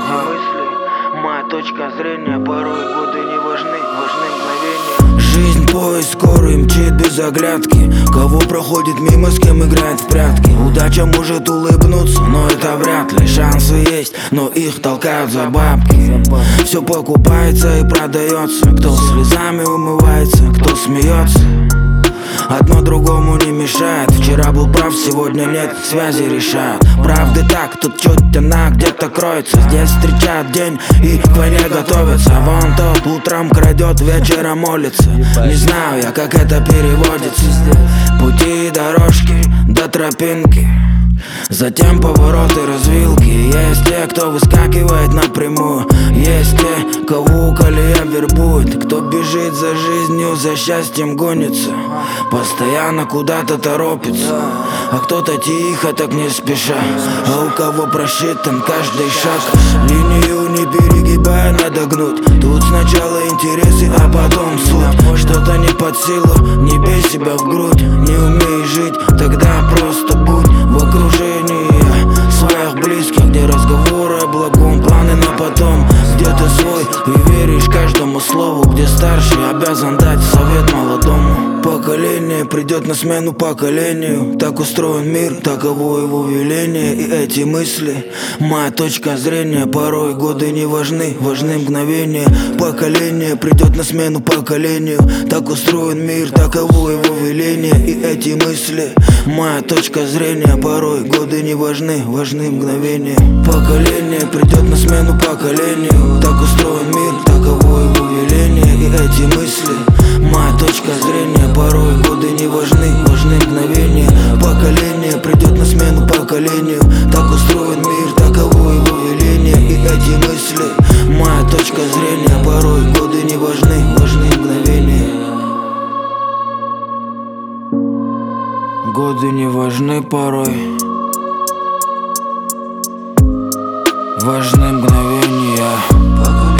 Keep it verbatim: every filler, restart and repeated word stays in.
мысли, моя точка зрения. Порой годы не важны, важны мгновения. Жизнь поезд скорый мчит без оглядки. Кого проходит мимо, с кем играет в прятки. Удача может улыбнуться, но это вряд ли. Шансы есть, но их толкают за бабки. Все покупается и продается. Кто слезами умывается, кто смеется. Одно другому не мешает. Вчера был прав, сегодня нет, связи решают. Правды так, тут чуть она где-то кроется. Здесь встречают день и к войне готовятся. Вон тот утром крадет, вечером молится. Не знаю я, как это переводится. Пути и дорожки до тропинки, затем повороты, развилки. Есть те, кто выскакивает напрямую. Есть те, кого колея вербует. Кто бежит за жизнью, за счастьем гонится, постоянно куда-то торопится. А кто-то тихо, так не спеша. А у кого просчитан каждый шаг. Линию не перегибая, надо гнуть. Тут сначала интересы, а потом суть. Что-то не под силу, не бей себя в грудь. Не умеешь жить, тогда просто будь в окружении своих близких, где разговоры о благом, планы на потом. Где ты свой и веришь каждому слову, где старший обязан дать совет молодому. Поколение придет на смену поколению. Так устроен мир, таково его веление. И эти мысли, моя точка зрения. Порой годы не важны, важны мгновения. Поколение придет на смену поколению. Так устроен мир, таково его веление. И эти мысли, моя точка зрения. Порой годы не важны, важны мгновения. Поколение придет на смену поколению. Так устроен мир, таково его веление. И эти мысли, моя точка зрения. Порой годы не важны, важны мгновения. Поколение придет на смену поколению. Так устроен мир, таково его веление. И эти мысли, моя точка зрения. Порой годы не важны, важны мгновения. Годы не важны порой, важны мгновения.